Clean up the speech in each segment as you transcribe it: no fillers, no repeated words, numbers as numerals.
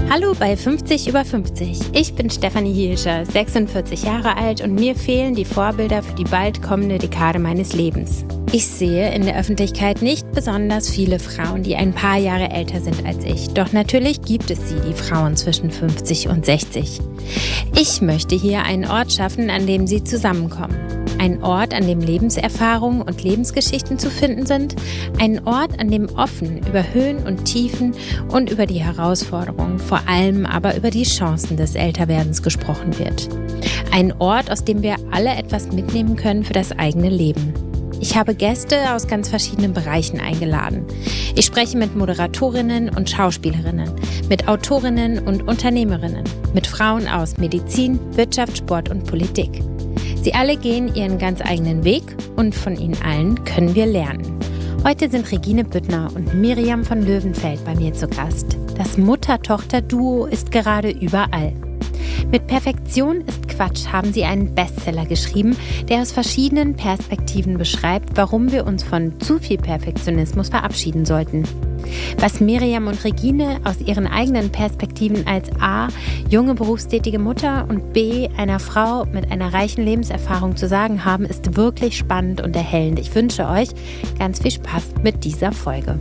Hallo bei 50 über 50. Ich bin Stefanie Hielscher, 46 Jahre alt und mir fehlen die Vorbilder für die bald kommende Dekade meines Lebens. Ich sehe in der Öffentlichkeit nicht besonders viele Frauen, die ein paar Jahre älter sind als ich. Doch natürlich gibt es sie, die Frauen zwischen 50 und 60. Ich möchte hier einen Ort schaffen, an dem sie zusammenkommen. Ein Ort, an dem Lebenserfahrungen und Lebensgeschichten zu finden sind. Ein Ort, an dem offen über Höhen und Tiefen und über die Herausforderungen, vor allem aber über die Chancen des Älterwerdens gesprochen wird. Ein Ort, aus dem wir alle etwas mitnehmen können für das eigene Leben. Ich habe Gäste aus ganz verschiedenen Bereichen eingeladen. Ich spreche mit Moderatorinnen und Schauspielerinnen, mit Autorinnen und Unternehmerinnen, mit Frauen aus Medizin, Wirtschaft, Sport und Politik. Sie alle gehen ihren ganz eigenen Weg und von ihnen allen können wir lernen. Heute sind Regine Büttner und Miriam von Löwenfeld bei mir zu Gast. Das Mutter-Tochter-Duo ist gerade überall. Mit Perfektion ist Quatsch haben sie einen Bestseller geschrieben, der aus verschiedenen Perspektiven beschreibt, warum wir uns von zu viel Perfektionismus verabschieden sollten. Was Miriam und Regine aus ihren eigenen Perspektiven als A, junge berufstätige Mutter und B, einer Frau mit einer reichen Lebenserfahrung zu sagen haben, ist wirklich spannend und erhellend. Ich wünsche euch ganz viel Spaß mit dieser Folge.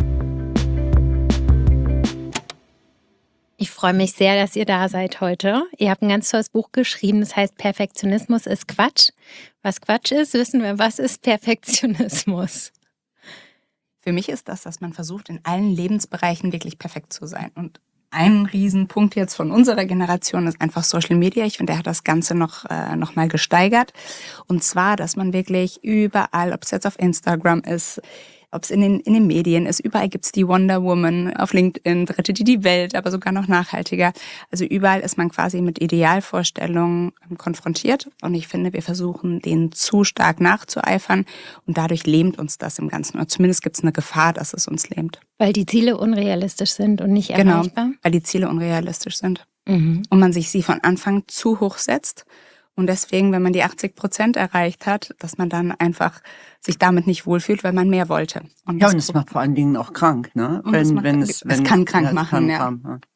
Ich freue mich sehr, dass ihr da seid heute. Ihr habt ein ganz tolles Buch geschrieben, das heißt Perfektionismus ist Quatsch. Was Quatsch ist, wissen wir. Was ist Perfektionismus? Für mich ist das, dass man versucht, in allen Lebensbereichen wirklich perfekt zu sein. Und ein Riesenpunkt jetzt von unserer Generation ist einfach Social Media. Ich finde, der hat das Ganze noch mal gesteigert. Und zwar, dass man wirklich überall, ob es jetzt auf Instagram ist, ob es in den Medien ist, überall gibt's die Wonder Woman, auf LinkedIn rettet die Welt, aber sogar noch nachhaltiger. Also überall ist man quasi mit Idealvorstellungen konfrontiert und ich finde, wir versuchen, denen zu stark nachzueifern und dadurch lähmt uns das im Ganzen. Oder zumindest gibt's eine Gefahr, dass es uns lähmt. Weil die Ziele unrealistisch sind und nicht erreichbar? Genau, weil die Ziele unrealistisch sind. Und man sich sie von Anfang zu hoch setzt. Und deswegen, wenn man die 80% erreicht hat, dass man dann einfach sich damit nicht wohlfühlt, weil man mehr wollte. Und es macht vor allen Dingen auch krank, ne? Es kann krank machen, ja.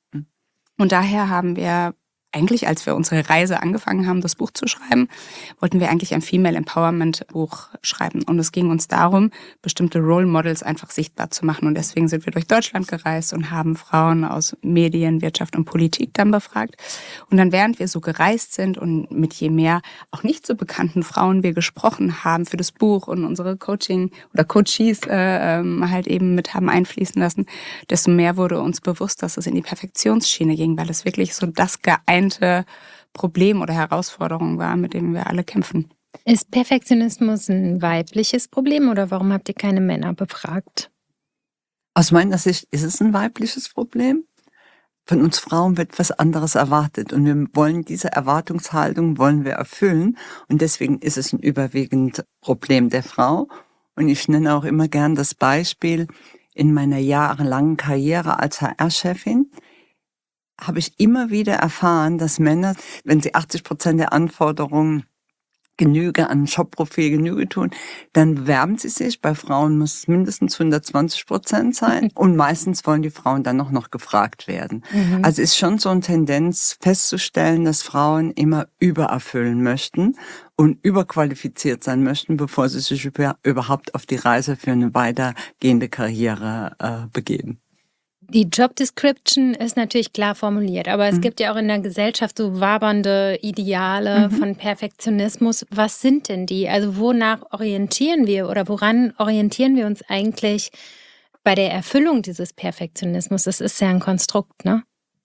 Und daher haben wir eigentlich, als wir unsere Reise angefangen haben, das Buch zu schreiben, wollten wir eigentlich ein Female Empowerment Buch schreiben. Und es ging uns darum, bestimmte Role Models einfach sichtbar zu machen. Und deswegen sind wir durch Deutschland gereist und haben Frauen aus Medien, Wirtschaft und Politik dann befragt. Und dann, während wir so gereist sind und mit je mehr auch nicht so bekannten Frauen wir gesprochen haben für das Buch und unsere Coaching oder Coaches halt eben mit haben einfließen lassen, desto mehr wurde uns bewusst, dass es in die Perfektionsschiene ging, weil es wirklich so das geeinte Problem oder Herausforderung war, mit dem wir alle kämpfen. Ist Perfektionismus ein weibliches Problem oder warum habt ihr keine Männer befragt? Aus meiner Sicht ist es ein weibliches Problem. Von uns Frauen wird was anderes erwartet und wir wollen diese Erwartungshaltung erfüllen und deswegen ist es ein überwiegend Problem der Frau. Und ich nenne auch immer gern das Beispiel in meiner jahrelangen Karriere als HR-Chefin. Habe ich immer wieder erfahren, dass Männer, wenn sie 80% der Anforderungen Genüge an Jobprofil Genüge tun, dann werben sie sich. Bei Frauen muss es mindestens 120% sein und meistens wollen die Frauen dann auch noch gefragt werden. Also ist schon so eine Tendenz festzustellen, dass Frauen immer übererfüllen möchten und überqualifiziert sein möchten, bevor sie sich überhaupt auf die Reise für eine weitergehende Karriere begeben. Die Job Description ist natürlich klar formuliert, aber es gibt ja auch in der Gesellschaft so wabernde Ideale von Perfektionismus. Was sind denn die? Also wonach orientieren wir oder woran orientieren wir uns eigentlich bei der Erfüllung dieses Perfektionismus? Das ist ja ein Konstrukt, ne?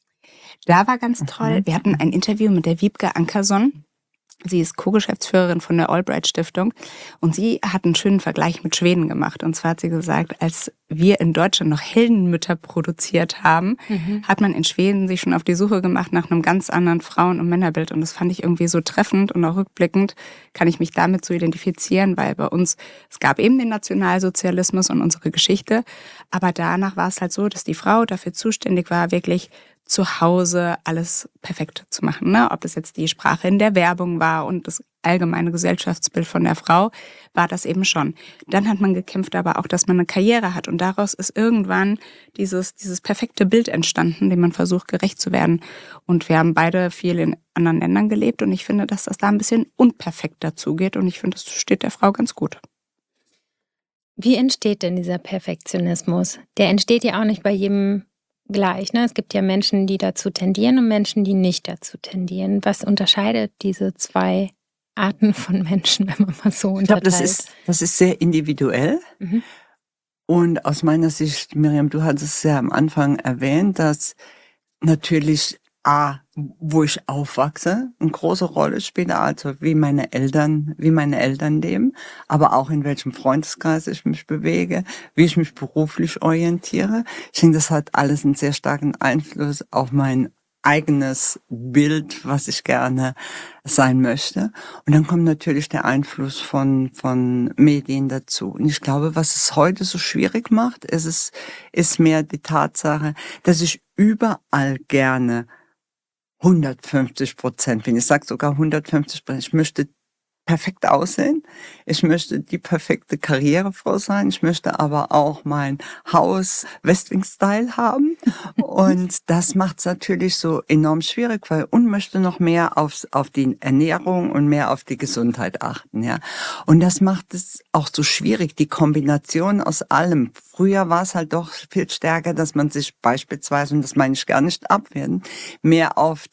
Da war ganz toll, wir hatten ein Interview mit der Wiebke Ankerson. Sie ist Co-Geschäftsführerin von der Albright Stiftung und sie hat einen schönen Vergleich mit Schweden gemacht. Und zwar hat sie gesagt, als wir in Deutschland noch Heldenmütter produziert haben, hat man in Schweden sich schon auf die Suche gemacht nach einem ganz anderen Frauen- und Männerbild. Und das fand ich irgendwie so treffend und auch rückblickend kann ich mich damit so identifizieren, weil bei uns, es gab eben den Nationalsozialismus und unsere Geschichte, aber danach war es halt so, dass die Frau dafür zuständig war, wirklich zu Hause alles perfekt zu machen, ne? Ob das jetzt die Sprache in der Werbung war und das allgemeine Gesellschaftsbild von der Frau, war das eben schon. Dann hat man gekämpft aber auch, dass man eine Karriere hat und daraus ist irgendwann dieses perfekte Bild entstanden, dem man versucht, gerecht zu werden. Und wir haben beide viel in anderen Ländern gelebt und ich finde, dass das da ein bisschen unperfekt dazugeht und ich finde, das steht der Frau ganz gut. Wie entsteht denn dieser Perfektionismus? Der entsteht ja auch nicht bei jedem gleich, ne? Es gibt ja Menschen, die dazu tendieren und Menschen, die nicht dazu tendieren. Was unterscheidet diese zwei Arten von Menschen, wenn man mal so unterteilt? Ich glaube, das ist sehr individuell. Mhm. Und aus meiner Sicht, Miriam, du hattest es ja am Anfang erwähnt, dass natürlich wo ich aufwachse, eine große Rolle spielt, also wie meine Eltern leben, aber auch in welchem Freundeskreis ich mich bewege, wie ich mich beruflich orientiere. Ich denke, das hat alles einen sehr starken Einfluss auf mein eigenes Bild, was ich gerne sein möchte. Und dann kommt natürlich der Einfluss von Medien dazu. Und ich glaube, was es heute so schwierig macht, ist mehr die Tatsache, dass ich überall gerne 150% bin. Ich sage sogar 150%. Ich möchte perfekt aussehen. Ich möchte die perfekte Karrierefrau sein. Ich möchte aber auch mein Haus Westwing-Style haben. Und das macht es natürlich so enorm schwierig, weil ich möchte noch mehr auf die Ernährung und mehr auf die Gesundheit achten. Ja. Und das macht es auch so schwierig, die Kombination aus allem. Früher war es halt doch viel stärker, dass man sich beispielsweise, und das meine ich gar nicht abwerten, mehr auf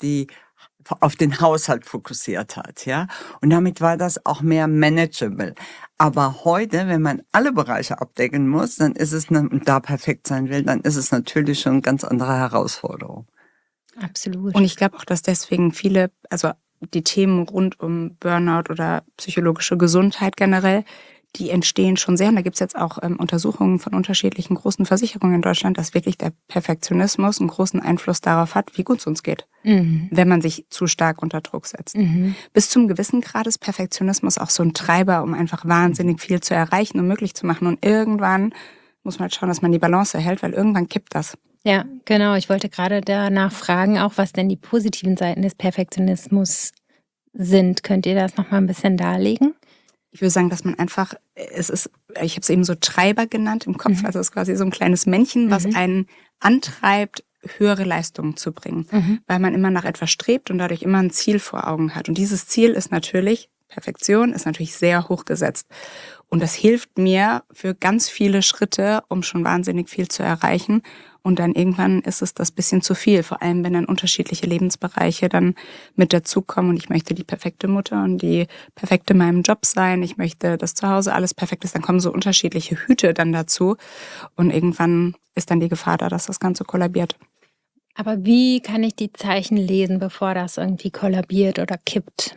den Haushalt fokussiert hat, ja. Und damit war das auch mehr manageable. Aber heute, wenn man alle Bereiche abdecken muss, dann ist es, und da perfekt sein will, dann ist es natürlich schon eine ganz andere Herausforderung. Absolut. Und ich glaube auch, dass deswegen viele, also die Themen rund um Burnout oder psychologische Gesundheit generell, die entstehen schon sehr. Und da gibt es jetzt auch Untersuchungen von unterschiedlichen großen Versicherungen in Deutschland, dass wirklich der Perfektionismus einen großen Einfluss darauf hat, wie gut es uns geht, wenn man sich zu stark unter Druck setzt. Bis zum gewissen Grad ist Perfektionismus auch so ein Treiber, um einfach wahnsinnig viel zu erreichen und möglich zu machen. Und irgendwann muss man halt schauen, dass man die Balance erhält, weil irgendwann kippt das. Ja, genau. Ich wollte gerade danach fragen, auch was denn die positiven Seiten des Perfektionismus sind. Könnt ihr das nochmal ein bisschen darlegen? Ich würde sagen, dass man einfach, ich habe es eben so Treiber genannt im Kopf, also es ist quasi so ein kleines Männchen, was einen antreibt, höhere Leistungen zu bringen, weil man immer nach etwas strebt und dadurch immer ein Ziel vor Augen hat. Und dieses Ziel ist natürlich, Perfektion ist natürlich sehr hoch gesetzt. Und das hilft mir für ganz viele Schritte, um schon wahnsinnig viel zu erreichen. Und dann irgendwann ist es das bisschen zu viel, vor allem wenn dann unterschiedliche Lebensbereiche dann mit dazukommen. Und ich möchte die perfekte Mutter und die perfekte in meinem Job sein. Ich möchte, dass zu Hause alles perfekt ist. Dann kommen so unterschiedliche Hüte dann dazu. Und irgendwann ist dann die Gefahr da, dass das Ganze kollabiert. Aber wie kann ich die Zeichen lesen, bevor das irgendwie kollabiert oder kippt?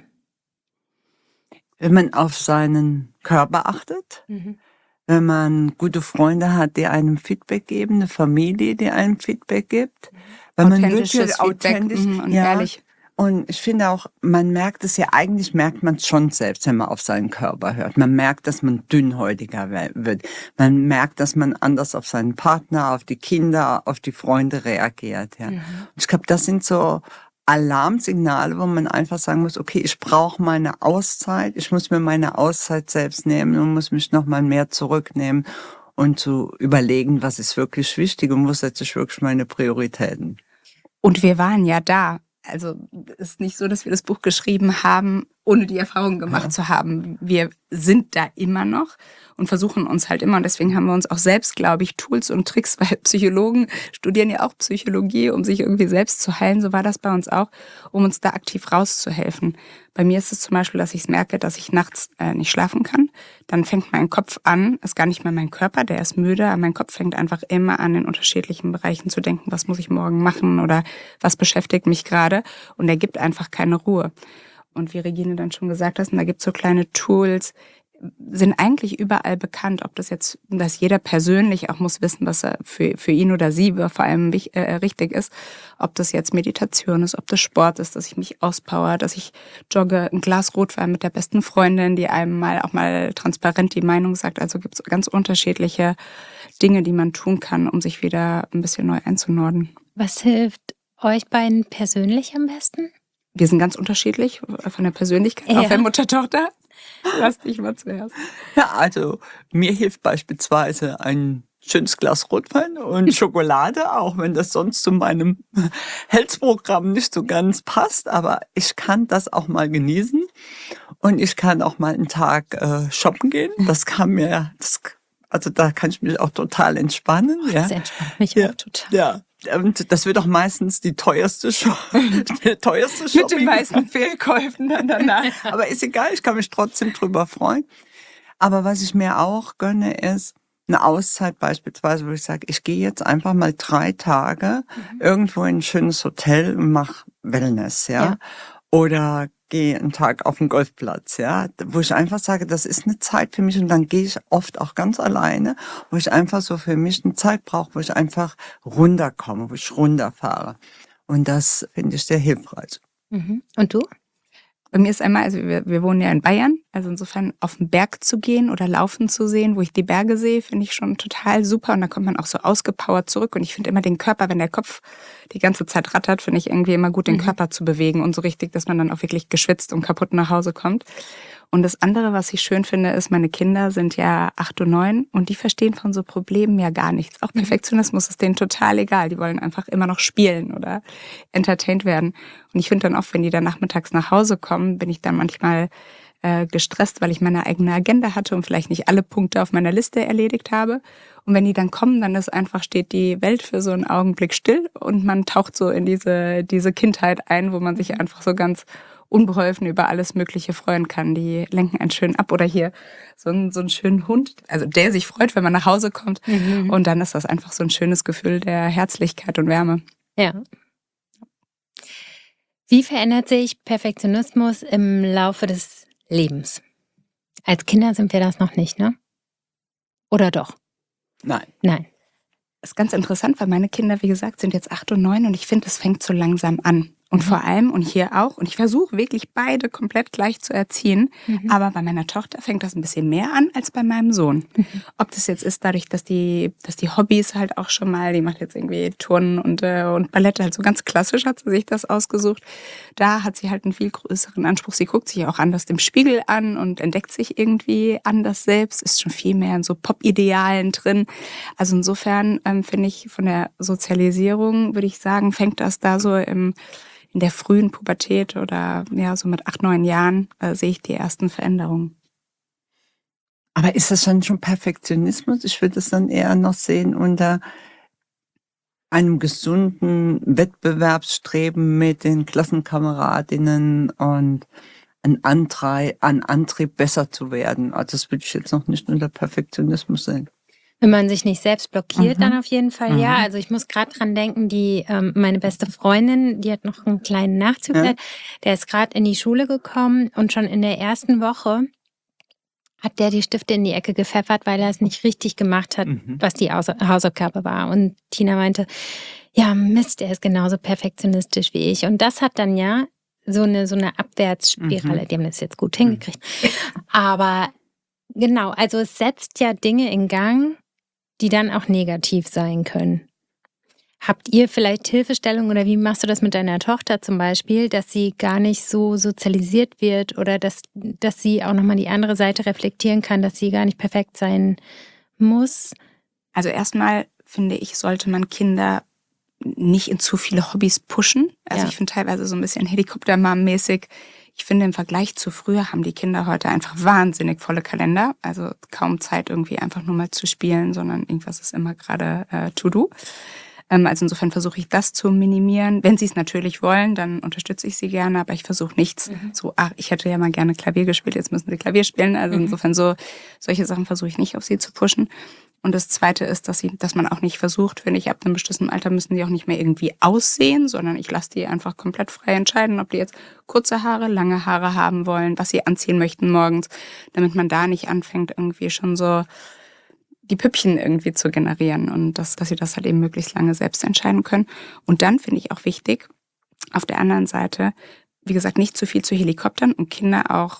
Wenn man auf seinen Körper achtet, wenn man gute Freunde hat, die einem Feedback geben, eine Familie, die einem Feedback gibt, weil man wirklich authentisch und ehrlich. Und ich finde auch, man merkt es ja, eigentlich merkt man es schon selbst, wenn man auf seinen Körper hört. Man merkt, dass man dünnhäutiger wird. Man merkt, dass man anders auf seinen Partner, auf die Kinder, auf die Freunde reagiert. Ja. Und ich glaube, das sind so Alarmsignale, wo man einfach sagen muss, okay, ich brauche meine Auszeit, ich muss mir meine Auszeit selbst nehmen und muss mich nochmal mehr zurücknehmen und zu überlegen, was ist wirklich wichtig und wo setze ich wirklich meine Prioritäten. Und wir waren ja da. Also es ist nicht so, dass wir das Buch geschrieben haben, ohne die Erfahrung gemacht zu haben. Wir sind da immer noch und versuchen uns halt immer. Und deswegen haben wir uns auch selbst, glaube ich, Tools und Tricks, weil Psychologen studieren ja auch Psychologie, um sich irgendwie selbst zu heilen. So war das bei uns auch, um uns da aktiv rauszuhelfen. Bei mir ist es zum Beispiel, dass ich merke, dass ich nachts nicht schlafen kann. Dann fängt mein Kopf an, ist gar nicht mehr mein Körper, der ist müde, aber mein Kopf fängt einfach immer an, in unterschiedlichen Bereichen zu denken, was muss ich morgen machen oder was beschäftigt mich gerade. Und er gibt einfach keine Ruhe. Und wie Regine dann schon gesagt hat, da gibt es so kleine Tools, sind eigentlich überall bekannt, ob das jetzt, dass jeder persönlich auch muss wissen, was er für ihn oder sie vor allem richtig ist, ob das jetzt Meditation ist, ob das Sport ist, dass ich mich auspower, dass ich jogge, ein Glas Rotwein mit der besten Freundin, die einem auch mal transparent die Meinung sagt. Also gibt es ganz unterschiedliche Dinge, die man tun kann, um sich wieder ein bisschen neu einzunorden. Was hilft euch beiden persönlich am besten? Wir sind ganz unterschiedlich von der Persönlichkeit, auch der Mutter-Tochter. Lass dich mal zuerst. Ja, also mir hilft beispielsweise ein schönes Glas Rotwein und Schokolade, auch wenn das sonst zu meinem Health-Programm nicht so ganz passt. Aber ich kann das auch mal genießen und ich kann auch mal einen Tag shoppen gehen. Das kann mir, also da kann ich mich auch total entspannen. Oh, das entspannt mich auch total. Ja. Und das wird auch meistens der teuerste Shopping. Mit den meisten Fehlkäufen dann danach. Aber ist egal, ich kann mich trotzdem drüber freuen. Aber was ich mir auch gönne, ist eine Auszeit beispielsweise, wo ich sage, ich gehe jetzt einfach mal 3 Tage irgendwo in ein schönes Hotel und mache Wellness, ja. Oder gehe einen Tag auf den Golfplatz, ja, wo ich einfach sage, das ist eine Zeit für mich und dann gehe ich oft auch ganz alleine, wo ich einfach so für mich eine Zeit brauche, wo ich einfach runterkomme, wo ich runterfahre. Und das finde ich sehr hilfreich. Und du? Bei mir ist einmal, also wir wohnen ja in Bayern, also insofern auf den Berg zu gehen oder laufen zu sehen, wo ich die Berge sehe, finde ich schon total super und da kommt man auch so ausgepowert zurück und ich finde immer den Körper, wenn der Kopf die ganze Zeit rattert, finde ich irgendwie immer gut, den Körper zu bewegen und so richtig, dass man dann auch wirklich geschwitzt und kaputt nach Hause kommt. Und das andere, was ich schön finde, ist, meine Kinder sind ja 8 und 9 und die verstehen von so Problemen ja gar nichts. Auch Perfektionismus ist denen total egal. Die wollen einfach immer noch spielen oder entertained werden. Und ich finde dann oft, wenn die dann nachmittags nach Hause kommen, bin ich dann manchmal gestresst, weil ich meine eigene Agenda hatte und vielleicht nicht alle Punkte auf meiner Liste erledigt habe. Und wenn die dann kommen, dann ist einfach, steht die Welt für so einen Augenblick still und man taucht so in diese Kindheit ein, wo man sich einfach so ganz unbeholfen über alles Mögliche freuen kann. Die lenken einen schön ab. Oder hier so einen schönen Hund, also der sich freut, wenn man nach Hause kommt. Und dann ist das einfach so ein schönes Gefühl der Herzlichkeit und Wärme. Ja. Wie verändert sich Perfektionismus im Laufe des Lebens? Als Kinder sind wir das noch nicht, ne? Oder doch? Nein. Das ist ganz interessant, weil meine Kinder, wie gesagt, sind jetzt 8 und 9 und ich finde, es fängt so langsam an. Und vor allem, und hier auch, und ich versuche wirklich beide komplett gleich zu erziehen, aber bei meiner Tochter fängt das ein bisschen mehr an als bei meinem Sohn. Ob das jetzt ist dadurch, dass die Hobbys halt auch schon mal, die macht jetzt irgendwie Turnen und Ballett, halt so ganz klassisch hat sie sich das ausgesucht. Da hat sie halt einen viel größeren Anspruch. Sie guckt sich auch anders im Spiegel an und entdeckt sich irgendwie anders selbst, ist schon viel mehr in so Pop-Idealen drin. Also insofern finde ich von der Sozialisierung, würde ich sagen, fängt das da so in der frühen Pubertät oder ja so mit 8, 9 Jahren sehe ich die ersten Veränderungen. Aber ist das dann schon Perfektionismus? Ich würde es dann eher noch sehen unter einem gesunden Wettbewerbsstreben mit den Klassenkameradinnen und an Antrieb besser zu werden. Also das würde ich jetzt noch nicht unter Perfektionismus sehen. Wenn man sich nicht selbst blockiert, dann auf jeden Fall ja. Also ich muss gerade dran denken, meine beste Freundin, die hat noch einen kleinen Nachzug, der ist gerade in die Schule gekommen und schon in der ersten Woche hat der die Stifte in die Ecke gepfeffert, weil er es nicht richtig gemacht hat, was die Hausaufgabe war. Und Tina meinte, ja Mist, er ist genauso perfektionistisch wie ich. Und das hat dann ja so eine Abwärtsspirale, die haben das jetzt gut hingekriegt. Aber genau, also es setzt ja Dinge in Gang, die dann auch negativ sein können. Habt ihr vielleicht Hilfestellung oder wie machst du das mit deiner Tochter zum Beispiel, dass sie gar nicht so sozialisiert wird oder dass sie auch nochmal die andere Seite reflektieren kann, dass sie gar nicht perfekt sein muss? Also erstmal finde ich, sollte man Kinder nicht in zu viele Hobbys pushen. Also ich finde teilweise so ein bisschen Helikoptermom-mäßig. Ich finde, im Vergleich zu früher haben die Kinder heute einfach wahnsinnig volle Kalender. Also kaum Zeit irgendwie einfach nur mal zu spielen, sondern irgendwas ist immer gerade to-do. Also insofern versuche ich das zu minimieren. Wenn sie es natürlich wollen, dann unterstütze ich sie gerne, aber ich versuche nichts. So, ich hätte ja mal gerne Klavier gespielt, jetzt müssen sie Klavier spielen. Also insofern solche Sachen versuche ich nicht auf sie zu pushen. Und das Zweite ist, dass man auch nicht versucht, finde ich, ab einem bestimmten Alter müssen die auch nicht mehr irgendwie aussehen, sondern ich lasse die einfach komplett frei entscheiden, ob die jetzt kurze Haare, lange Haare haben wollen, was sie anziehen möchten morgens, damit man da nicht anfängt, irgendwie schon so die Püppchen irgendwie zu generieren und dass sie das halt eben möglichst lange selbst entscheiden können. Und dann finde ich auch wichtig, auf der anderen Seite, wie gesagt, nicht zu viel zu Helikoptern und Kinder auch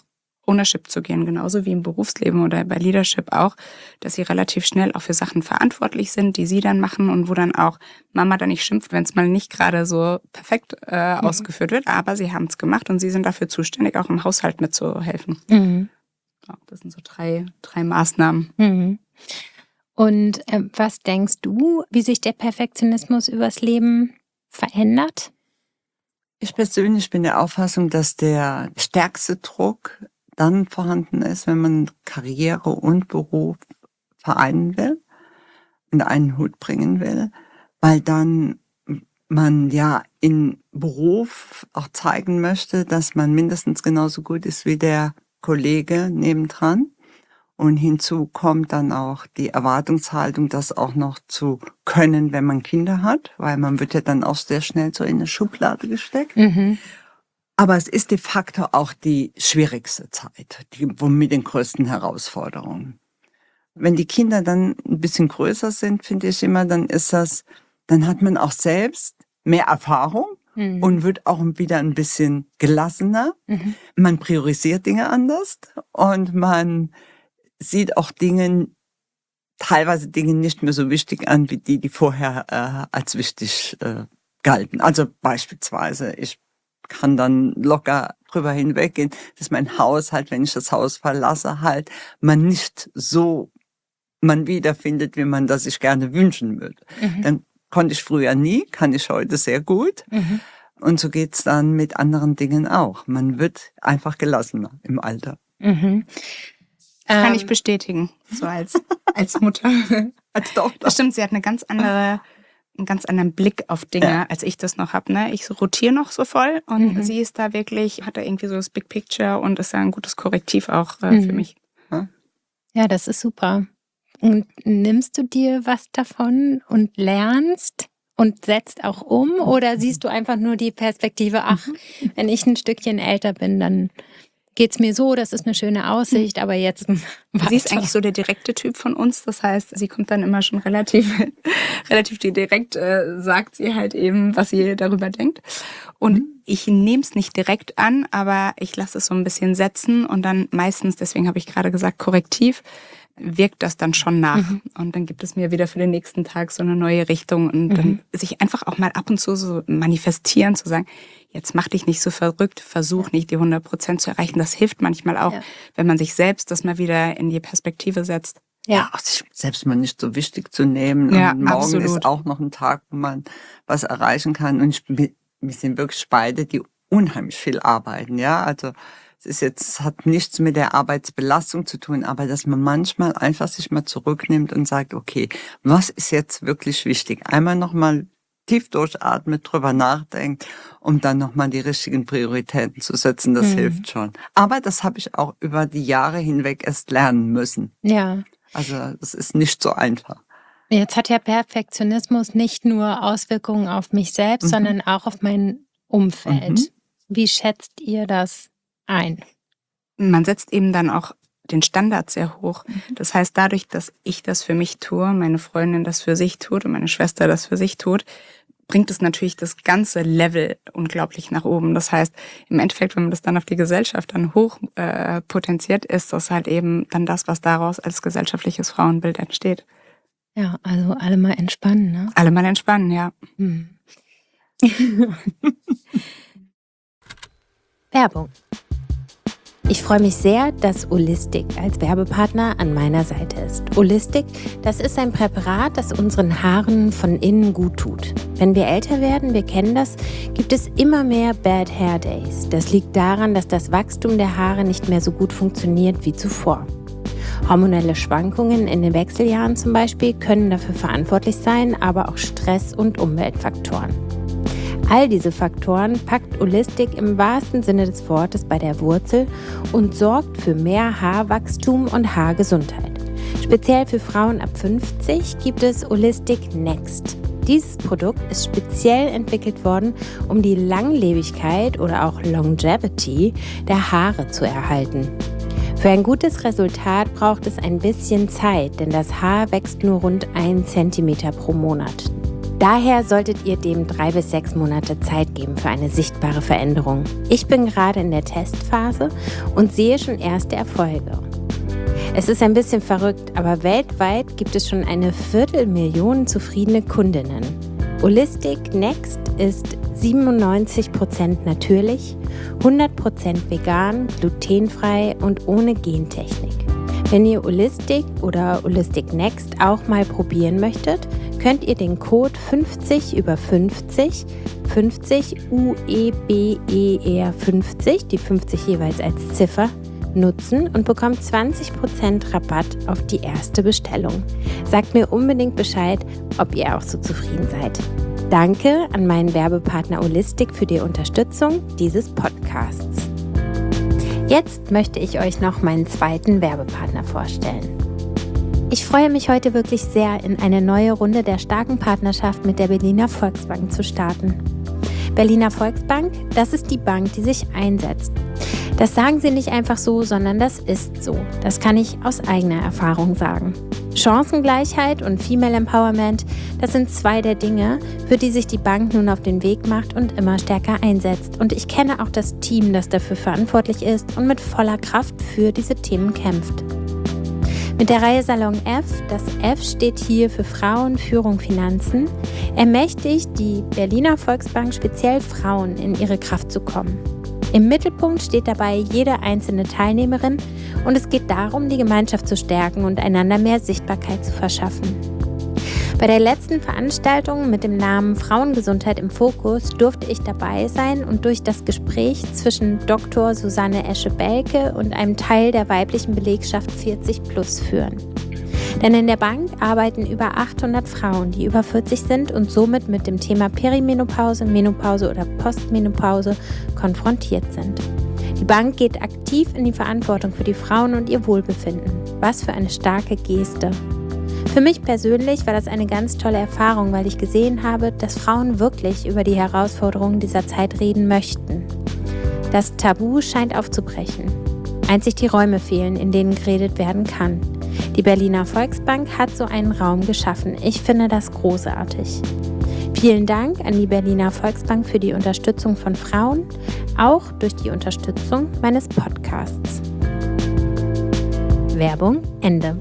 Ownership zu gehen, genauso wie im Berufsleben oder bei Leadership auch, dass sie relativ schnell auch für Sachen verantwortlich sind, die sie dann machen und wo dann auch Mama dann nicht schimpft, wenn es mal nicht gerade so perfekt ausgeführt wird, aber sie haben es gemacht und sie sind dafür zuständig, auch im Haushalt mitzuhelfen. Mhm. Ja, das sind so drei Maßnahmen. Mhm. Und was denkst du, wie sich der Perfektionismus übers Leben verändert? Ich persönlich bin der Auffassung, dass der stärkste Druck dann vorhanden ist, wenn man Karriere und Beruf vereinen will, in einen Hut bringen will, weil dann man ja in Beruf auch zeigen möchte, dass man mindestens genauso gut ist wie der Kollege nebendran. Und hinzu kommt dann auch die Erwartungshaltung, das auch noch zu können, wenn man Kinder hat, weil man wird ja dann auch sehr schnell so in eine Schublade gesteckt. Mhm. Aber es ist de facto auch die schwierigste Zeit, mit den größten Herausforderungen. Wenn die Kinder dann ein bisschen größer sind, finde ich immer, dann hat man auch selbst mehr Erfahrung und wird auch wieder ein bisschen gelassener. Mhm. Man priorisiert Dinge anders und man sieht auch teilweise Dinge nicht mehr so wichtig an, wie die vorher als wichtig galten. Also beispielsweise, ich kann dann locker drüber hinweggehen, dass mein Haushalt, wenn ich das Haus verlasse, halt man nicht so man wiederfindet, wie man das sich gerne wünschen würde. Mhm. Dann konnte ich früher nie, kann ich heute sehr gut. Mhm. Und so geht's dann mit anderen Dingen auch. Man wird einfach gelassener im Alter. Mhm. Das kann ich bestätigen, so als Mutter. Als Tochter. Das stimmt, sie hat einen ganz anderen Blick auf Dinge, als ich das noch habe. Ne? Ich rotiere noch so voll und sie ist da wirklich, hat da irgendwie so das Big Picture und ist da ein gutes Korrektiv auch für mich. Ja, das ist super. Und nimmst du dir was davon und lernst und setzt auch um? Oder siehst du einfach nur die Perspektive, ach, wenn ich ein Stückchen älter bin, dann geht's mir so, das ist eine schöne Aussicht, aber jetzt weiter. Sie ist eigentlich so der direkte Typ von uns, das heißt, sie kommt dann immer schon relativ direkt, sagt sie halt eben, was sie darüber denkt. Und ich nehme es nicht direkt an, aber ich lasse es so ein bisschen setzen und dann meistens, deswegen habe ich gerade gesagt, korrektiv, wirkt das dann schon nach. Und dann gibt es mir wieder für den nächsten Tag so eine neue Richtung und dann sich einfach auch mal ab und zu so manifestieren, zu sagen, jetzt mach dich nicht so verrückt, versuch nicht die 100% zu erreichen. Das hilft manchmal auch, wenn man sich selbst das mal wieder in die Perspektive setzt. Ja, sich selbst mal nicht so wichtig zu nehmen. Ja, und morgen absolut. ist auch noch ein Tag, wo man was erreichen kann. Und wir sind wirklich beide, die unheimlich viel arbeiten. Ja, also es hat nichts mit der Arbeitsbelastung zu tun, aber dass man manchmal einfach sich mal zurücknimmt und sagt, okay, was ist jetzt wirklich wichtig? Einmal nochmal tief durchatmet, drüber nachdenkt, um dann nochmal die richtigen Prioritäten zu setzen. Das hilft schon. Aber das habe ich auch über die Jahre hinweg erst lernen müssen. Ja. Also das ist nicht so einfach. Jetzt hat ja Perfektionismus nicht nur Auswirkungen auf mich selbst, sondern auch auf mein Umfeld. Wie schätzt ihr das ein? Man setzt eben dann auch den Standard sehr hoch. Das heißt, dadurch, dass ich das für mich tue, meine Freundin das für sich tut und meine Schwester das für sich tut, bringt es natürlich das ganze Level unglaublich nach oben. Das heißt, im Endeffekt, wenn man das dann auf die Gesellschaft dann hoch potenziert, ist das halt eben dann das, was daraus als gesellschaftliches Frauenbild entsteht. Ja, also alle mal entspannen, ne? Alle mal entspannen, ja. Werbung. Ich freue mich sehr, dass Olistic als Werbepartner an meiner Seite ist. Olistic, das ist ein Präparat, das unseren Haaren von innen gut tut. Wenn wir älter werden, wir kennen das, gibt es immer mehr Bad Hair Days. Das liegt daran, dass das Wachstum der Haare nicht mehr so gut funktioniert wie zuvor. Hormonelle Schwankungen in den Wechseljahren zum Beispiel können dafür verantwortlich sein, aber auch Stress und Umweltfaktoren. All diese Faktoren packt Olistic im wahrsten Sinne des Wortes bei der Wurzel und sorgt für mehr Haarwachstum und Haargesundheit. Speziell für Frauen ab 50 gibt es Olistic Next. Dieses Produkt ist speziell entwickelt worden, um die Langlebigkeit oder auch Longevity der Haare zu erhalten. Für ein gutes Resultat braucht es ein bisschen Zeit, denn das Haar wächst nur rund 1 cm pro Monat. Daher solltet ihr dem 3 bis 6 Monate Zeit geben für eine sichtbare Veränderung. Ich bin gerade in der Testphase und sehe schon erste Erfolge. Es ist ein bisschen verrückt, aber weltweit gibt es schon 250.000 zufriedene Kundinnen. Holistic Next ist 97% natürlich, 100% vegan, glutenfrei und ohne Gentechnik. Wenn ihr Holistic oder Holistic Next auch mal probieren möchtet, könnt ihr den Code 50/50, 50 UEBER50, die 50 jeweils als Ziffer, nutzen und bekommt 20% Rabatt auf die erste Bestellung. Sagt mir unbedingt Bescheid, ob ihr auch so zufrieden seid. Danke an meinen Werbepartner Holistic für die Unterstützung dieses Podcasts. Jetzt möchte ich euch noch meinen zweiten Werbepartner vorstellen. Ich freue mich heute wirklich sehr, in eine neue Runde der starken Partnerschaft mit der Berliner Volksbank zu starten. Berliner Volksbank, das ist die Bank, die sich einsetzt. Das sagen sie nicht einfach so, sondern das ist so. Das kann ich aus eigener Erfahrung sagen. Chancengleichheit und Female Empowerment, das sind 2 der Dinge, für die sich die Bank nun auf den Weg macht und immer stärker einsetzt. Und ich kenne auch das Team, das dafür verantwortlich ist und mit voller Kraft für diese Themen kämpft. Mit der Reihe Salon F, das F steht hier für Frauen, Führung, Finanzen, ermächtigt die Berliner Volksbank speziell Frauen in ihre Kraft zu kommen. Im Mittelpunkt steht dabei jede einzelne Teilnehmerin und es geht darum, die Gemeinschaft zu stärken und einander mehr Sichtbarkeit zu verschaffen. Bei der letzten Veranstaltung mit dem Namen Frauengesundheit im Fokus durfte ich dabei sein und durch das Gespräch zwischen Dr. Susanne Esche-Belke und einem Teil der weiblichen Belegschaft 40+ führen. Denn in der Bank arbeiten über 800 Frauen, die über 40 sind und somit mit dem Thema Perimenopause, Menopause oder Postmenopause konfrontiert sind. Die Bank geht aktiv in die Verantwortung für die Frauen und ihr Wohlbefinden. Was für eine starke Geste. Für mich persönlich war das eine ganz tolle Erfahrung, weil ich gesehen habe, dass Frauen wirklich über die Herausforderungen dieser Zeit reden möchten. Das Tabu scheint aufzubrechen. Einzig die Räume fehlen, in denen geredet werden kann. Die Berliner Volksbank hat so einen Raum geschaffen. Ich finde das großartig. Vielen Dank an die Berliner Volksbank für die Unterstützung von Frauen, auch durch die Unterstützung meines Podcasts. Werbung Ende.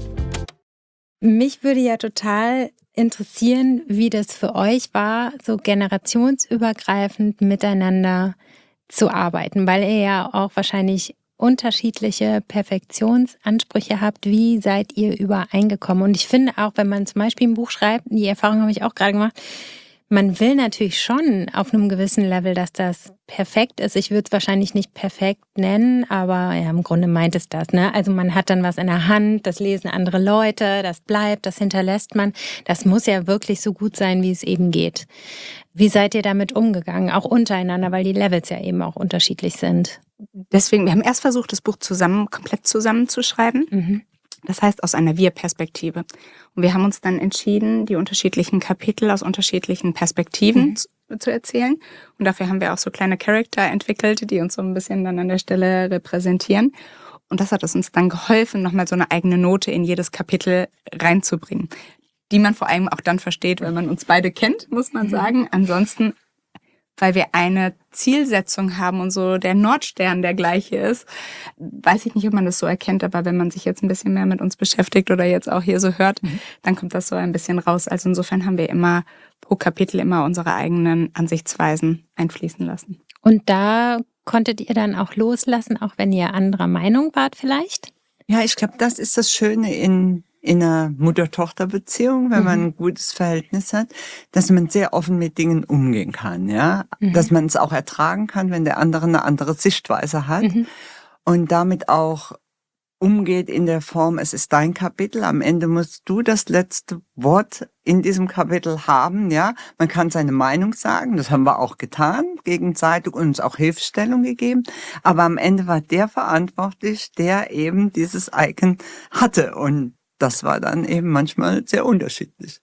Mich würde ja total interessieren, wie das für euch war, so generationsübergreifend miteinander zu arbeiten, weil ihr ja auch wahrscheinlich unterschiedliche Perfektionsansprüche habt. Wie seid ihr übereingekommen? Und ich finde auch, wenn man zum Beispiel ein Buch schreibt, die Erfahrung habe ich auch gerade gemacht, man will natürlich schon auf einem gewissen Level, dass das perfekt ist. Ich würde es wahrscheinlich nicht perfekt nennen, aber ja, im Grunde meint es das, ne? Also man hat dann was in der Hand, das lesen andere Leute, das bleibt, das hinterlässt man. Das muss ja wirklich so gut sein, wie es eben geht. Wie seid ihr damit umgegangen? Auch untereinander, weil die Levels ja eben auch unterschiedlich sind. Deswegen, wir haben erst versucht, das Buch komplett zusammenzuschreiben. Mhm. Das heißt, aus einer Wir-Perspektive. Und wir haben uns dann entschieden, die unterschiedlichen Kapitel aus unterschiedlichen Perspektiven zu erzählen. Und dafür haben wir auch so kleine Charakter entwickelt, die uns so ein bisschen dann an der Stelle repräsentieren. Und das hat es uns dann geholfen, nochmal so eine eigene Note in jedes Kapitel reinzubringen, die man vor allem auch dann versteht, weil man uns beide kennt, muss man sagen. Ansonsten, weil wir eine Zielsetzung haben und so der Nordstern der gleiche ist, weiß ich nicht, ob man das so erkennt, aber wenn man sich jetzt ein bisschen mehr mit uns beschäftigt oder jetzt auch hier so hört, dann kommt das so ein bisschen raus. Also insofern haben wir immer pro Kapitel immer unsere eigenen Ansichtsweisen einfließen lassen. Und da konntet ihr dann auch loslassen, auch wenn ihr anderer Meinung wart vielleicht? Ja, ich glaube, das ist das Schöne in einer Mutter-Tochter-Beziehung, wenn man ein gutes Verhältnis hat, dass man sehr offen mit Dingen umgehen kann, ja, dass man es auch ertragen kann, wenn der andere eine andere Sichtweise hat und damit auch umgeht in der Form, es ist dein Kapitel, am Ende musst du das letzte Wort in diesem Kapitel haben, ja. Man kann seine Meinung sagen, das haben wir auch getan, gegenseitig und uns auch Hilfestellung gegeben, aber am Ende war der verantwortlich, der eben dieses Icon hatte und das war dann eben manchmal sehr unterschiedlich.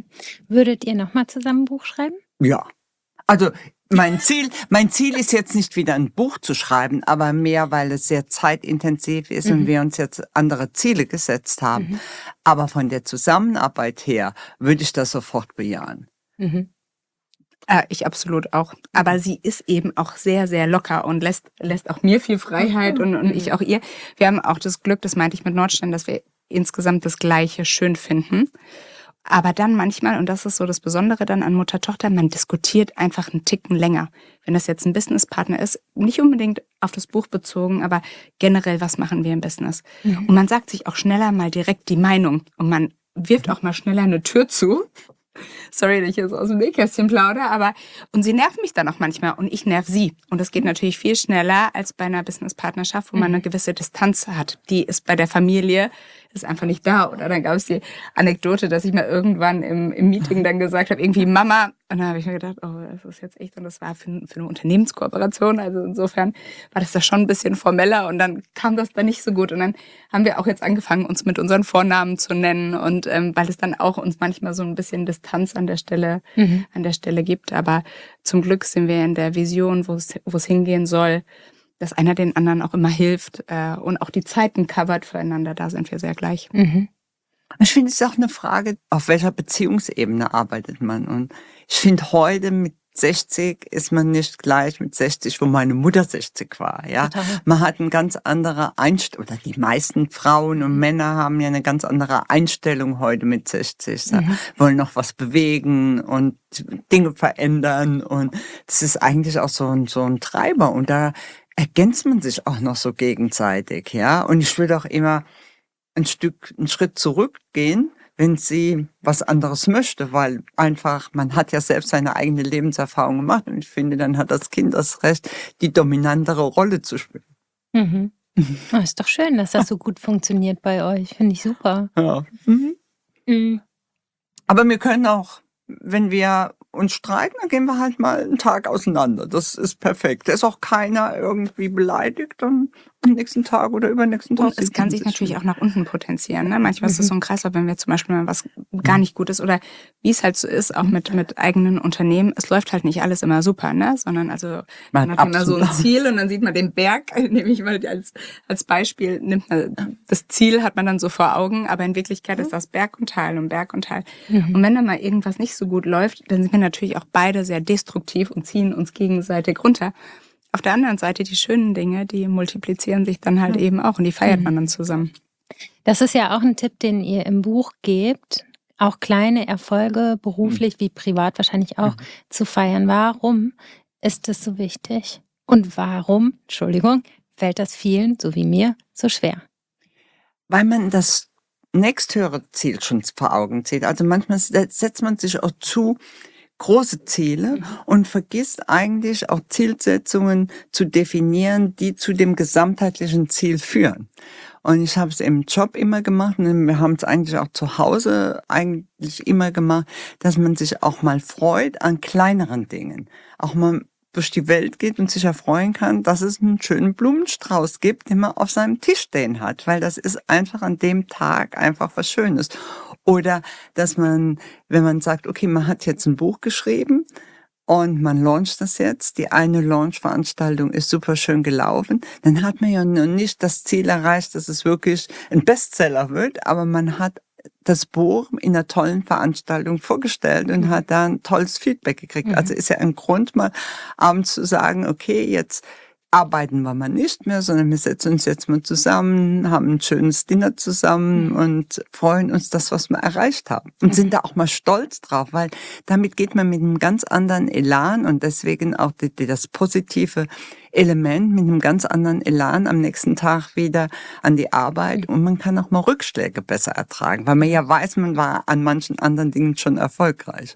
Würdet ihr nochmal zusammen ein Buch schreiben? Ja. Also mein Ziel ist jetzt nicht wieder ein Buch zu schreiben, aber mehr, weil es sehr zeitintensiv ist und wir uns jetzt andere Ziele gesetzt haben. Aber von der Zusammenarbeit her würde ich das sofort bejahen. Ich absolut auch. Aber sie ist eben auch sehr, sehr locker und lässt auch mir viel Freiheit und ich auch ihr. Wir haben auch das Glück, das meinte ich mit Nordstein, dass wir insgesamt das Gleiche schön finden. Aber dann manchmal, und das ist so das Besondere dann an Mutter-Tochter, man diskutiert einfach einen Ticken länger. Wenn das jetzt ein Businesspartner ist, nicht unbedingt auf das Buch bezogen, aber generell, was machen wir im Business? Und man sagt sich auch schneller mal direkt die Meinung und man wirft auch mal schneller eine Tür zu. Sorry, dass ich jetzt aus dem Nähkästchen plaudere, und sie nervt mich dann auch manchmal und ich nerv sie. Und das geht natürlich viel schneller als bei einer Businesspartnerschaft, wo man eine gewisse Distanz hat. Die ist bei der Familie, ist einfach nicht da. Oder dann gab es die Anekdote, dass ich mal irgendwann im Meeting dann gesagt habe, irgendwie Mama. Und dann habe ich mir gedacht, oh, das ist jetzt echt, und das war für eine Unternehmenskooperation. Also insofern war das da schon ein bisschen formeller und dann kam das da nicht so gut. Und dann haben wir auch jetzt angefangen, uns mit unseren Vornamen zu nennen und weil es dann auch uns manchmal so ein bisschen Distanz an der Stelle gibt. Aber zum Glück sind wir in der Vision, wo es hingehen soll, dass einer den anderen auch immer hilft und auch die Zeiten covert füreinander. Da sind wir sehr gleich. Ich finde, es ist auch eine Frage, auf welcher Beziehungsebene arbeitet man. Und ich finde, heute mit 60 ist man nicht gleich mit 60, wo meine Mutter 60 war. Ja, man hat eine ganz andere Einstellung, oder die meisten Frauen und Männer haben ja eine ganz andere Einstellung heute mit 60. Wollen noch was bewegen und Dinge verändern. Und das ist eigentlich auch so ein Treiber. Und da ergänzt man sich auch noch so gegenseitig. Ja, und ich würde auch immer einen Schritt zurückgehen, wenn sie was anderes möchte, weil einfach, man hat ja selbst seine eigene Lebenserfahrung gemacht und ich finde, dann hat das Kind das Recht, die dominantere Rolle zu spielen. Oh, ist doch schön, dass das so gut funktioniert bei euch. Finde ich super. Ja. Aber wir können auch, wenn wir uns streiten, dann gehen wir halt mal einen Tag auseinander. Das ist perfekt. Da ist auch keiner irgendwie beleidigt und am nächsten Tag oder übernächsten Tag. Und es kann sich natürlich auch nach unten potenzieren. Ne? Manchmal ist es so ein Kreislauf, wenn wir zum Beispiel mal was gar nicht gut ist oder wie es halt so ist, auch mit eigenen Unternehmen. Es läuft halt nicht alles immer super, ne? Sondern also man hat immer so ein Ziel und dann sieht man den Berg, nehme ich mal als Beispiel, nimmt man das Ziel, hat man dann so vor Augen, aber in Wirklichkeit ist das Berg und Tal und Berg und Tal. Und wenn dann mal irgendwas nicht so gut läuft, dann sind wir natürlich auch beide sehr destruktiv und ziehen uns gegenseitig runter. Auf der anderen Seite, die schönen Dinge, die multiplizieren sich dann halt eben auch und die feiert man dann zusammen. Das ist ja auch ein Tipp, den ihr im Buch gebt, auch kleine Erfolge, beruflich wie privat wahrscheinlich auch, zu feiern. Warum ist das so wichtig? Und warum, fällt das vielen, so wie mir, so schwer? Weil man das nächsthöhere Ziel schon vor Augen sieht. Also manchmal setzt man sich auch zu große Ziele und vergisst eigentlich auch Zielsetzungen zu definieren, die zu dem gesamtheitlichen Ziel führen. Und ich habe es im Job immer gemacht und wir haben es eigentlich auch zu Hause eigentlich immer gemacht, dass man sich auch mal freut an kleineren Dingen. Auch mal durch die Welt geht und sich erfreuen kann, dass es einen schönen Blumenstrauß gibt, den man auf seinem Tisch stehen hat, weil das ist einfach an dem Tag einfach was Schönes. Oder dass man, wenn man sagt, okay, man hat jetzt ein Buch geschrieben und man launcht das jetzt, die eine Launch-Veranstaltung ist super schön gelaufen, dann hat man ja noch nicht das Ziel erreicht, dass es wirklich ein Bestseller wird, aber man hat das Buch in einer tollen Veranstaltung vorgestellt und hat da ein tolles Feedback gekriegt. Also ist ja ein Grund, mal abends zu sagen, okay, jetzt arbeiten wir mal nicht mehr, sondern wir setzen uns jetzt mal zusammen, haben ein schönes Dinner zusammen und freuen uns das, was wir erreicht haben. Und sind da auch mal stolz drauf, weil damit geht man mit einem ganz anderen Elan und deswegen auch das positive Element mit einem ganz anderen Elan am nächsten Tag wieder an die Arbeit und man kann auch mal Rückschläge besser ertragen, weil man ja weiß, man war an manchen anderen Dingen schon erfolgreich.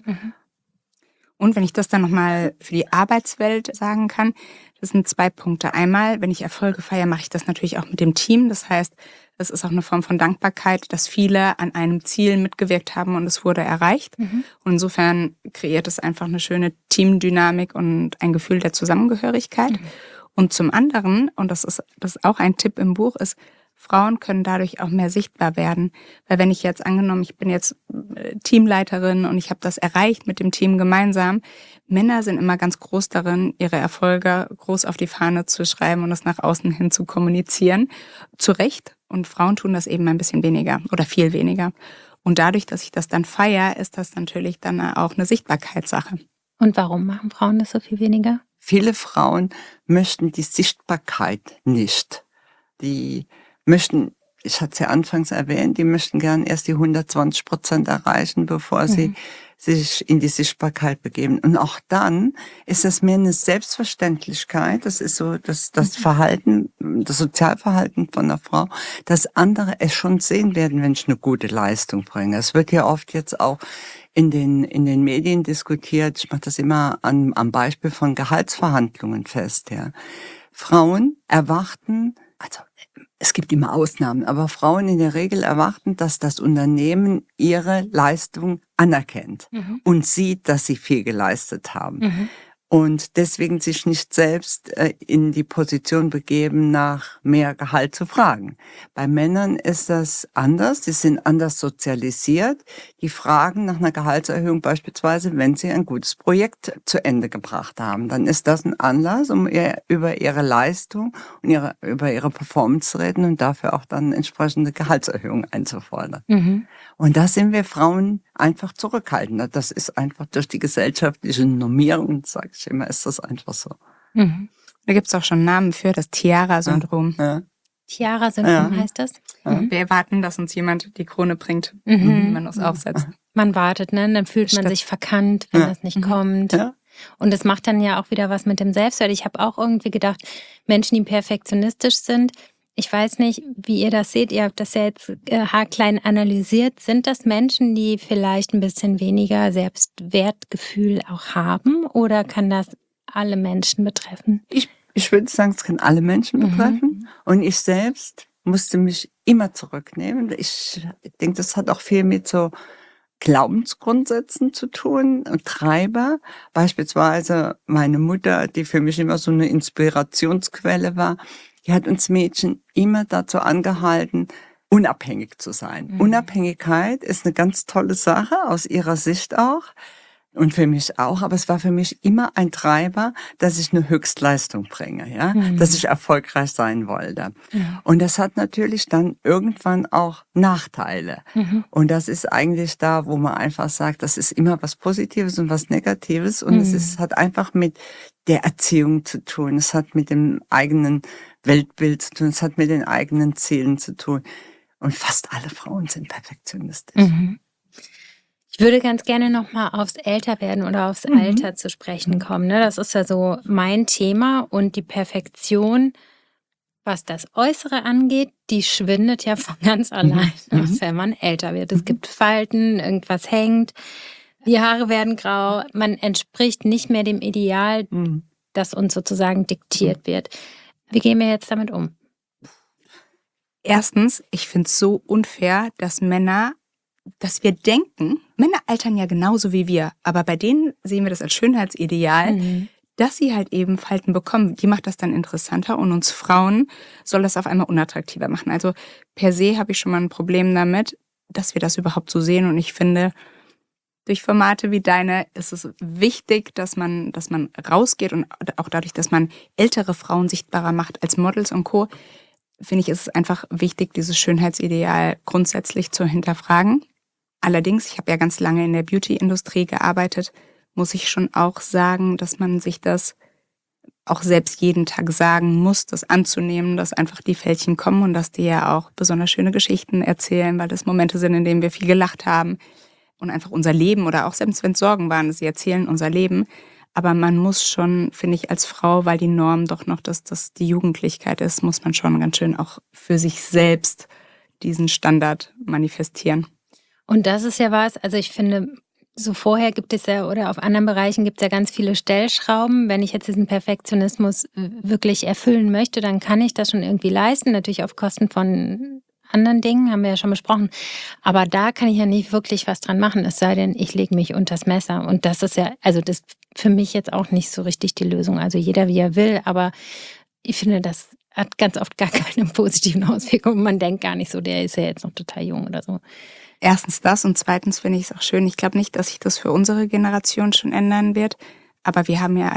Und wenn ich das dann nochmal für die Arbeitswelt sagen kann, das sind 2 Punkte. Einmal, wenn ich Erfolge feiere, mache ich das natürlich auch mit dem Team. Das heißt, es ist auch eine Form von Dankbarkeit, dass viele an einem Ziel mitgewirkt haben und es wurde erreicht. Und insofern kreiert es einfach eine schöne Teamdynamik und ein Gefühl der Zusammengehörigkeit. Und zum anderen, und das ist auch ein Tipp im Buch, ist, Frauen können dadurch auch mehr sichtbar werden. Weil wenn ich jetzt angenommen, ich bin jetzt Teamleiterin und ich habe das erreicht mit dem Team gemeinsam, Männer sind immer ganz groß darin, ihre Erfolge groß auf die Fahne zu schreiben und das nach außen hin zu kommunizieren. Zu Recht. Und Frauen tun das eben ein bisschen weniger oder viel weniger. Und dadurch, dass ich das dann feiere, ist das natürlich dann auch eine Sichtbarkeitssache. Und warum machen Frauen das so viel weniger? Viele Frauen möchten die Sichtbarkeit nicht. Die möchten, ich hatte es ja anfangs erwähnt, die möchten gern erst die 120% erreichen, bevor sie sich in die Sichtbarkeit begeben. Und auch dann ist das mehr eine Selbstverständlichkeit. Das ist so das Verhalten, das Sozialverhalten von einer Frau, dass andere es schon sehen werden, wenn ich eine gute Leistung bringe. Es wird ja oft jetzt auch in den Medien diskutiert. Ich mache das immer am Beispiel von Gehaltsverhandlungen fest. Ja. Frauen erwarten, also es gibt immer Ausnahmen, aber Frauen in der Regel erwarten, dass das Unternehmen ihre Leistung anerkennt und sieht, dass sie viel geleistet haben. Und deswegen sich nicht selbst in die Position begeben, nach mehr Gehalt zu fragen. Bei Männern ist das anders, die sind anders sozialisiert. Die fragen nach einer Gehaltserhöhung beispielsweise, wenn sie ein gutes Projekt zu Ende gebracht haben. Dann ist das ein Anlass, um über ihre Leistung und über ihre Performance zu reden und dafür auch dann entsprechende Gehaltserhöhungen einzufordern. Und da sind wir Frauen einfach zurückhaltender. Das ist einfach durch die gesellschaftliche Normierung, sage ich immer, ist das einfach so. Da gibt es auch schon Namen für, das Tiara-Syndrom. Ja. Tiara-Syndrom heißt das? Wir erwarten, dass uns jemand die Krone bringt, wenn man das aufsetzt. Man wartet, ne? Dann fühlt man sich verkannt, wenn das nicht kommt. Ja. Und das macht dann ja auch wieder was mit dem Selbstwert. Ich habe auch irgendwie gedacht, Menschen, die perfektionistisch sind, ich weiß nicht, wie ihr das seht, ihr habt das ja jetzt haarklein analysiert. Sind das Menschen, die vielleicht ein bisschen weniger Selbstwertgefühl auch haben? Oder kann das alle Menschen betreffen? Ich würde sagen, es kann alle Menschen betreffen. Und ich selbst musste mich immer zurücknehmen. Ich denke, das hat auch viel mit so Glaubensgrundsätzen zu tun und Treiber. Beispielsweise meine Mutter, die für mich immer so eine Inspirationsquelle war, die hat uns Mädchen immer dazu angehalten, unabhängig zu sein. Unabhängigkeit ist eine ganz tolle Sache, aus ihrer Sicht auch. Und für mich auch, aber es war für mich immer ein Treiber, dass ich eine Höchstleistung bringe, ja, dass ich erfolgreich sein wollte. Und das hat natürlich dann irgendwann auch Nachteile. Und das ist eigentlich da, wo man einfach sagt, das ist immer was Positives und was Negatives. Und es hat einfach mit der Erziehung zu tun. Es hat mit dem eigenen Weltbild zu tun. Es hat mit den eigenen Zielen zu tun. Und fast alle Frauen sind perfektionistisch. Ich würde ganz gerne nochmal aufs Älterwerden oder aufs Alter zu sprechen kommen. Ne? Das ist ja so mein Thema und die Perfektion, was das Äußere angeht, die schwindet ja von ganz allein, wenn man älter wird. Es gibt Falten, irgendwas hängt, die Haare werden grau, man entspricht nicht mehr dem Ideal, das uns sozusagen diktiert wird. Wie gehen wir jetzt damit um? Erstens, ich finde es so unfair, dass wir denken, Männer altern ja genauso wie wir, aber bei denen sehen wir das als Schönheitsideal, dass sie halt eben Falten bekommen. Die macht das dann interessanter und uns Frauen soll das auf einmal unattraktiver machen. Also per se habe ich schon mal ein Problem damit, dass wir das überhaupt so sehen. Und ich finde, durch Formate wie deine ist es wichtig, dass man rausgeht und auch dadurch, dass man ältere Frauen sichtbarer macht als Models und Co., finde ich, ist es einfach wichtig, dieses Schönheitsideal grundsätzlich zu hinterfragen. Allerdings, ich habe ja ganz lange in der Beauty-Industrie gearbeitet, muss ich schon auch sagen, dass man sich das auch selbst jeden Tag sagen muss, das anzunehmen, dass einfach die Fältchen kommen und dass die ja auch besonders schöne Geschichten erzählen, weil das Momente sind, in denen wir viel gelacht haben und einfach unser Leben oder auch selbst wenn es Sorgen waren, sie erzählen unser Leben. Aber man muss schon, finde ich, als Frau, weil die Norm doch noch, dass das die Jugendlichkeit ist, muss man schon ganz schön auch für sich selbst diesen Standard manifestieren. Und das ist ja was, also ich finde, so vorher gibt es ja, oder auf anderen Bereichen gibt es ja ganz viele Stellschrauben. Wenn ich jetzt diesen Perfektionismus wirklich erfüllen möchte, dann kann ich das schon irgendwie leisten, natürlich auf Kosten von anderen Dingen, haben wir ja schon besprochen. Aber da kann ich ja nicht wirklich was dran machen, es sei denn, ich lege mich unters Messer. Und das ist ja, also das ist für mich jetzt auch nicht so richtig die Lösung. Also jeder, wie er will, aber ich finde, das hat ganz oft gar keine positiven Auswirkungen. Man denkt gar nicht so, der ist ja jetzt noch total jung oder so. Erstens das und zweitens finde ich es auch schön. Ich glaube nicht, dass sich das für unsere Generation schon ändern wird, aber wir haben ja alle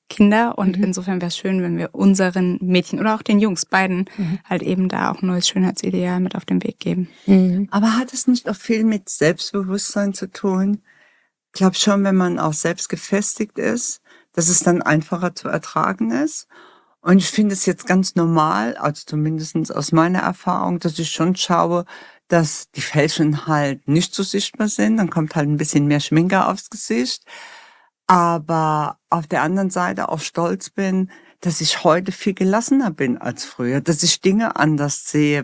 Kinder. Und insofern wäre es schön, wenn wir unseren Mädchen oder auch den Jungs, beiden, halt eben da auch ein neues Schönheitsideal mit auf den Weg geben. Aber hat es nicht auch viel mit Selbstbewusstsein zu tun? Ich glaube schon, wenn man auch selbst gefestigt ist, dass es dann einfacher zu ertragen ist. Und ich finde es jetzt ganz normal, also zumindest aus meiner Erfahrung, dass ich schon schaue, dass die Fältchen halt nicht so sichtbar sind. Dann kommt halt ein bisschen mehr Schminke aufs Gesicht. Aber auf der anderen Seite auch stolz bin, dass ich heute viel gelassener bin als früher, dass ich Dinge anders sehe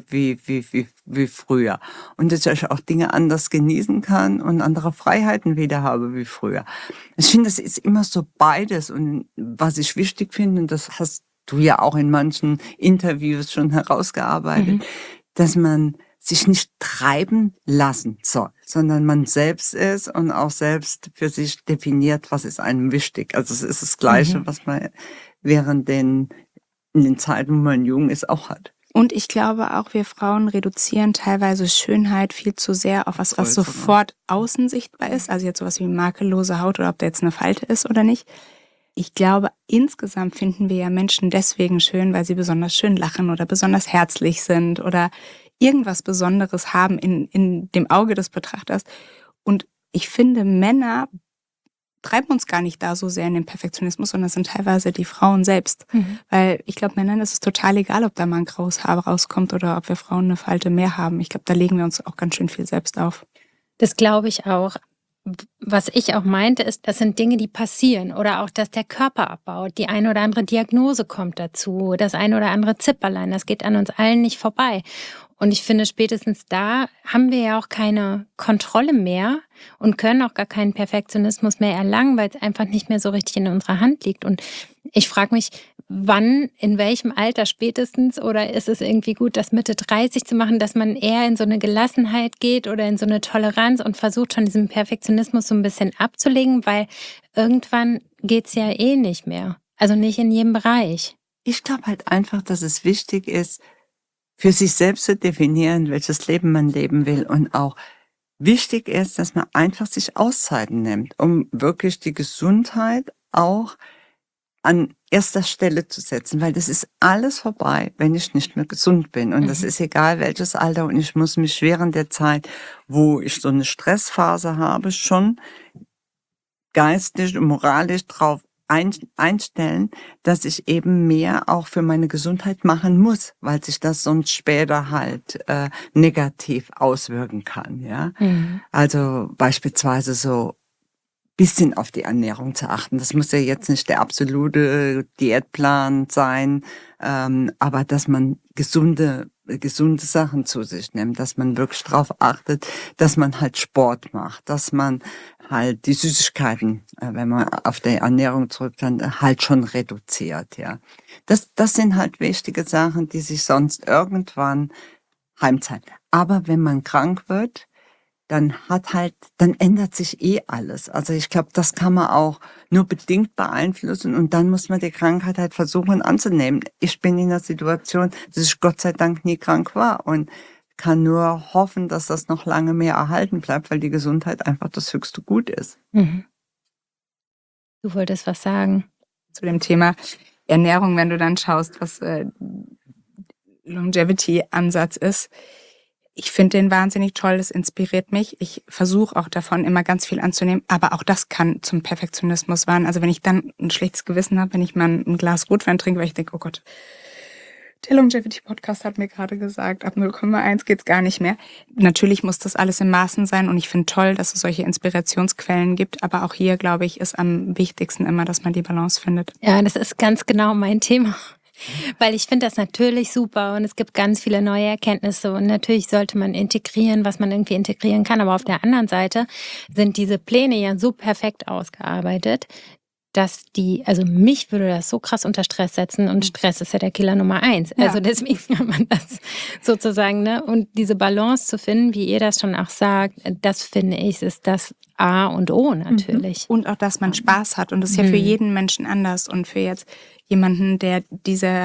wie früher und dass ich auch Dinge anders genießen kann und andere Freiheiten wieder habe wie früher. Ich finde, es ist immer so beides und was ich wichtig finde, und das hast du ja auch in manchen Interviews schon herausgearbeitet, dass man sich nicht treiben lassen soll, sondern man selbst ist und auch selbst für sich definiert, was ist einem wichtig. Also es ist das Gleiche, was man während in den Zeiten, wo man jung ist, auch hat. Und ich glaube auch, wir Frauen reduzieren teilweise Schönheit viel zu sehr auf was sofort außen sichtbar ist. Also jetzt sowas wie makellose Haut oder ob da jetzt eine Falte ist oder nicht. Ich glaube, insgesamt finden wir ja Menschen deswegen schön, weil sie besonders schön lachen oder besonders herzlich sind oder irgendwas Besonderes haben in dem Auge des Betrachters. Und ich finde, Männer treiben uns gar nicht da so sehr in den Perfektionismus, sondern es sind teilweise die Frauen selbst. Weil ich glaube, Männern ist es total egal, ob da mal ein graues Haar rauskommt oder ob wir Frauen eine Falte mehr haben. Ich glaube, da legen wir uns auch ganz schön viel selbst auf. Das glaube ich auch. Was ich auch meinte, ist, das sind Dinge, die passieren oder auch, dass der Körper abbaut. Die eine oder andere Diagnose kommt dazu, das eine oder andere Zipperlein, das geht an uns allen nicht vorbei. Und ich finde, spätestens da haben wir ja auch keine Kontrolle mehr und können auch gar keinen Perfektionismus mehr erlangen, weil es einfach nicht mehr so richtig in unserer Hand liegt. Und ich frage mich, wann, in welchem Alter spätestens, oder ist es irgendwie gut, das Mitte 30 zu machen, dass man eher in so eine Gelassenheit geht oder in so eine Toleranz und versucht schon diesen Perfektionismus so ein bisschen abzulegen, weil irgendwann geht's ja eh nicht mehr. Also nicht in jedem Bereich. Ich glaube halt einfach, dass es wichtig ist, für sich selbst zu definieren, welches Leben man leben will und auch wichtig ist, dass man einfach sich Auszeiten nimmt, um wirklich die Gesundheit auch an erster Stelle zu setzen, weil das ist alles vorbei, wenn ich nicht mehr gesund bin. Und das ist egal welches Alter und ich muss mich während der Zeit, wo ich so eine Stressphase habe, schon geistig und moralisch drauf einstellen, dass ich eben mehr auch für meine Gesundheit machen muss, weil sich das sonst später halt negativ auswirken kann. Ja, also beispielsweise so bisschen auf die Ernährung zu achten. Das muss ja jetzt nicht der absolute Diätplan sein, aber dass man gesunde Sachen zu sich nimmt, dass man wirklich darauf achtet, dass man halt Sport macht, dass man halt die Süßigkeiten, wenn man auf die Ernährung zurückkommt, halt schon reduziert, ja. Das sind halt wichtige Sachen, die sich sonst irgendwann heimzahlen. Aber wenn man krank wird, dann ändert sich eh alles. Also ich glaube, das kann man auch nur bedingt beeinflussen und dann muss man die Krankheit halt versuchen anzunehmen. Ich bin in der Situation, dass ich Gott sei Dank nie krank war und kann nur hoffen, dass das noch lange mehr erhalten bleibt, weil die Gesundheit einfach das höchste Gut ist. Du wolltest was sagen zu dem Thema Ernährung, wenn du dann schaust, was Longevity-Ansatz ist. Ich finde den wahnsinnig toll, das inspiriert mich. Ich versuche auch davon immer ganz viel anzunehmen, aber auch das kann zum Perfektionismus werden. Also wenn ich dann ein schlechtes Gewissen habe, wenn ich mal ein Glas Rotwein trinke, weil ich denke, oh Gott, der Longevity-Podcast hat mir gerade gesagt, ab 0,1 geht's gar nicht mehr. Natürlich muss das alles im Maßen sein und ich finde toll, dass es solche Inspirationsquellen gibt, aber auch hier, glaube ich, ist am wichtigsten immer, dass man die Balance findet. Ja, das ist ganz genau mein Thema. Weil ich finde das natürlich super und es gibt ganz viele neue Erkenntnisse und natürlich sollte man integrieren, was man irgendwie integrieren kann. Aber auf der anderen Seite sind diese Pläne ja so perfekt ausgearbeitet, dass also mich würde das so krass unter Stress setzen und Stress ist ja der Killer Nummer 1. Ja. Also deswegen kann man das sozusagen, ne? Und diese Balance zu finden, wie ihr das schon auch sagt, das finde ich, ist das A und O natürlich. Und auch, dass man Spaß hat und das ist ja für jeden Menschen anders und für jetzt jemanden, der diese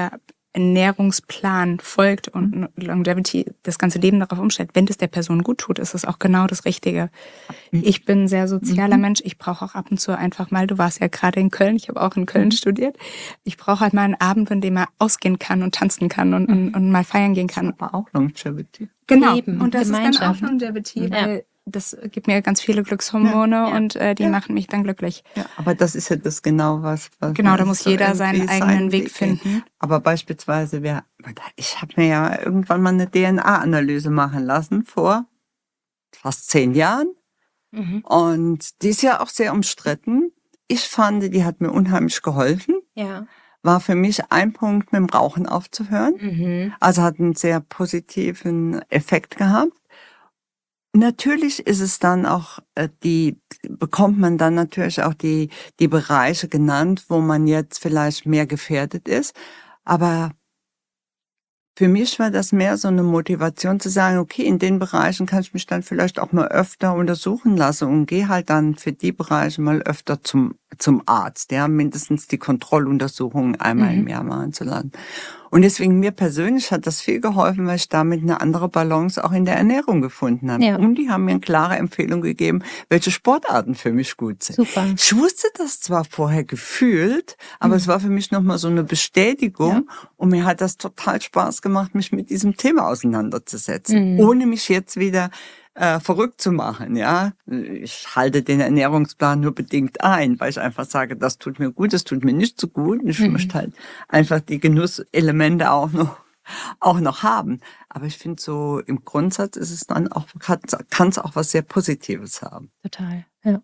Ernährungsplan folgt und Longevity das ganze Leben darauf umstellt, wenn es der Person gut tut, ist es auch genau das Richtige. Ich bin ein sehr sozialer Mensch. Ich brauche auch ab und zu einfach mal, du warst ja gerade in Köln, ich habe auch in Köln studiert. Ich brauche halt mal einen Abend, an dem man ausgehen kann und tanzen kann und mal feiern gehen kann. Aber auch Longevity. Genau. Eben, und das ist dann auch Gemeinschaft. Longevity, weil das gibt mir ganz viele Glückshormone und die machen mich dann glücklich. Ja, aber das ist ja das genau was Genau, da muss jeder seinen eigenen Weg finden. Aber beispielsweise, ich habe mir ja irgendwann mal eine DNA-Analyse machen lassen vor fast 10 Jahren. Und die ist ja auch sehr umstritten. Ich fand, die hat mir unheimlich geholfen. Ja. War für mich ein Punkt, mit dem Rauchen aufzuhören. Also hat einen sehr positiven Effekt gehabt. Natürlich ist es dann auch, bekommt man dann natürlich auch die Bereiche genannt, wo man jetzt vielleicht mehr gefährdet ist. Aber für mich war das mehr so eine Motivation zu sagen, okay, in den Bereichen kann ich mich dann vielleicht auch mal öfter untersuchen lassen und gehe halt dann für die Bereiche mal öfter zum Arzt, ja, mindestens die Kontrolluntersuchungen einmal im Jahr machen zu lassen. Und deswegen mir persönlich hat das viel geholfen, weil ich damit eine andere Balance auch in der Ernährung gefunden habe. Ja. Und die haben mir eine klare Empfehlung gegeben, welche Sportarten für mich gut sind. Super. Ich wusste das zwar vorher gefühlt, aber es war für mich nochmal so eine Bestätigung. Und mir hat das total Spaß gemacht, mich mit diesem Thema auseinanderzusetzen, ohne mich jetzt wieder verrückt zu machen, ja. Ich halte den Ernährungsplan nur bedingt ein, weil ich einfach sage, das tut mir gut, das tut mir nicht so gut. Und ich möchte halt einfach die Genusselemente auch noch haben. Aber ich finde so, im Grundsatz ist es dann auch, kann es auch was sehr Positives haben. Total, ja.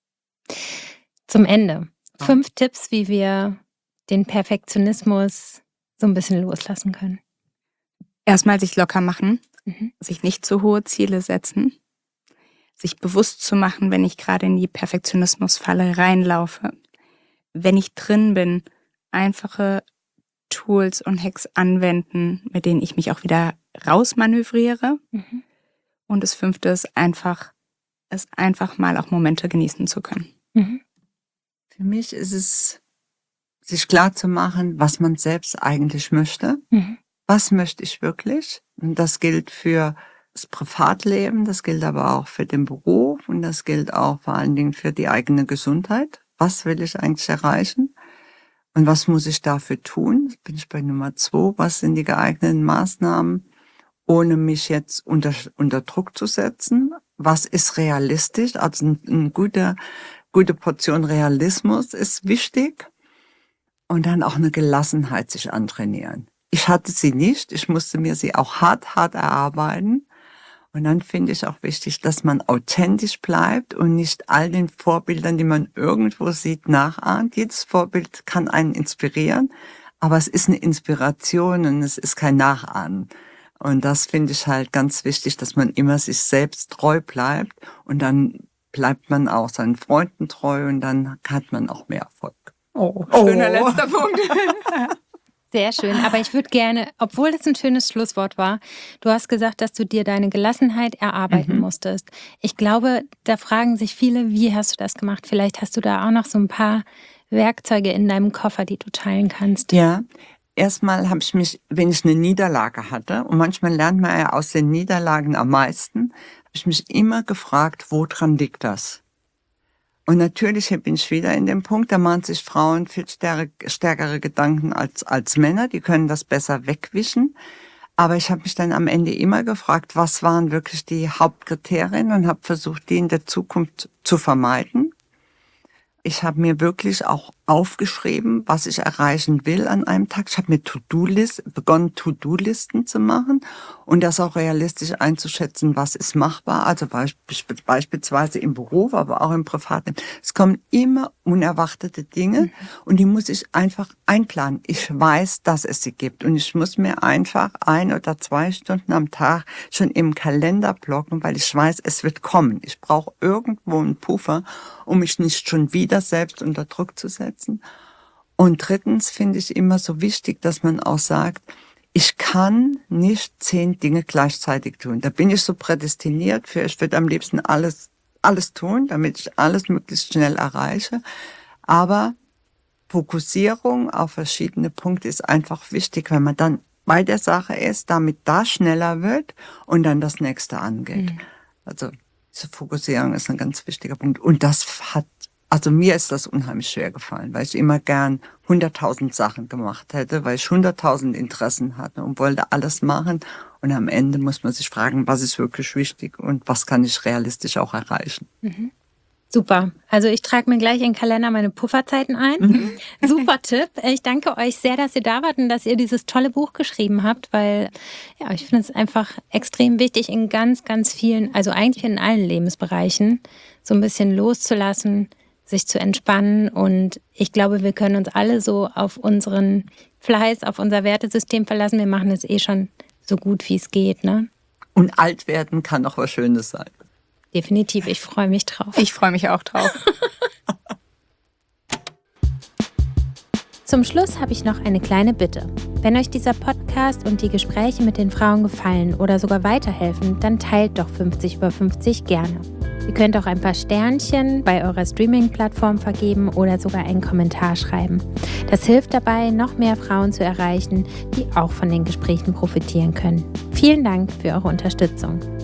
Zum Ende. 5 Tipps, wie wir den Perfektionismus so ein bisschen loslassen können. Erstmal sich locker machen, sich nicht zu hohe Ziele setzen, sich bewusst zu machen, wenn ich gerade in die Perfektionismusfalle reinlaufe. Wenn ich drin bin, einfache Tools und Hacks anwenden, mit denen ich mich auch wieder rausmanövriere. Und das 5. ist es einfach mal auch Momente genießen zu können. Für mich ist es, sich klar zu machen, was man selbst eigentlich möchte. Was möchte ich wirklich? Und das gilt für das Privatleben, das gilt aber auch für den Beruf und das gilt auch vor allen Dingen für die eigene Gesundheit. Was will ich eigentlich erreichen? Und was muss ich dafür tun? Jetzt bin ich bei Nummer 2. Was sind die geeigneten Maßnahmen, ohne mich jetzt unter Druck zu setzen? Was ist realistisch? Also eine gute Portion Realismus ist wichtig. Und dann auch eine Gelassenheit sich antrainieren. Ich hatte sie nicht. Ich musste mir sie auch hart erarbeiten. Und dann finde ich auch wichtig, dass man authentisch bleibt und nicht all den Vorbildern, die man irgendwo sieht, nachahmt. Jedes Vorbild kann einen inspirieren, aber es ist eine Inspiration und es ist kein Nachahmen. Und das finde ich halt ganz wichtig, dass man immer sich selbst treu bleibt und dann bleibt man auch seinen Freunden treu und dann hat man auch mehr Erfolg. Schöner letzter Punkt. Sehr schön, aber ich würde gerne, obwohl das ein schönes Schlusswort war, du hast gesagt, dass du dir deine Gelassenheit erarbeiten musstest. Ich glaube, da fragen sich viele, wie hast du das gemacht? Vielleicht hast du da auch noch so ein paar Werkzeuge in deinem Koffer, die du teilen kannst. Ja, erstmal habe ich mich, wenn ich eine Niederlage hatte, und manchmal lernt man ja aus den Niederlagen am meisten, habe ich mich immer gefragt, woran liegt das? Und natürlich bin ich wieder in dem Punkt, da machen sich Frauen viel stärkere Gedanken als Männer, die können das besser wegwischen. Aber ich habe mich dann am Ende immer gefragt, was waren wirklich die Hauptkriterien und habe versucht, die in der Zukunft zu vermeiden. Ich habe mir wirklich auch aufgeschrieben, was ich erreichen will an einem Tag. Ich habe mir begonnen, To-Do-Listen zu machen und das auch realistisch einzuschätzen, was ist machbar. Also beispielsweise im Beruf, aber auch im Privatleben. Es kommen immer unerwartete Dinge und die muss ich einfach einplanen. Ich weiß, dass es sie gibt und ich muss mir einfach 1 oder 2 Stunden am Tag schon im Kalender blocken, weil ich weiß, es wird kommen. Ich brauche irgendwo einen Puffer, um mich nicht schon wieder selbst unter Druck zu setzen. Und 3. finde ich immer so wichtig, dass man auch sagt, ich kann nicht 10 Dinge gleichzeitig tun. Da bin ich so prädestiniert für, ich würde am liebsten alles tun, damit ich alles möglichst schnell erreiche. Aber Fokussierung auf verschiedene Punkte ist einfach wichtig, wenn man dann bei der Sache ist, damit da schneller wird und dann das nächste angeht. Also diese Fokussierung ist ein ganz wichtiger Punkt. Und also mir ist das unheimlich schwer gefallen, weil ich immer gern 100.000 Sachen gemacht hätte, weil ich 100.000 Interessen hatte und wollte alles machen. Und am Ende muss man sich fragen, was ist wirklich wichtig und was kann ich realistisch auch erreichen. Super. Also ich trage mir gleich in den Kalender meine Pufferzeiten ein. Super Tipp. Ich danke euch sehr, dass ihr da wart und dass ihr dieses tolle Buch geschrieben habt, weil ja, ich finde es einfach extrem wichtig, in ganz, ganz vielen, also eigentlich in allen Lebensbereichen, so ein bisschen loszulassen, sich zu entspannen. Und ich glaube, wir können uns alle so auf unseren Fleiß, auf unser Wertesystem verlassen. Wir machen es schon so gut, wie es geht, ne? Und alt werden kann auch was Schönes sein. Definitiv, ich freue mich drauf. Ich freue mich auch drauf. Zum Schluss habe ich noch eine kleine Bitte. Wenn euch dieser Podcast und die Gespräche mit den Frauen gefallen oder sogar weiterhelfen, dann teilt doch 50 über 50 gerne. Ihr könnt auch ein paar Sternchen bei eurer Streaming-Plattform vergeben oder sogar einen Kommentar schreiben. Das hilft dabei, noch mehr Frauen zu erreichen, die auch von den Gesprächen profitieren können. Vielen Dank für eure Unterstützung.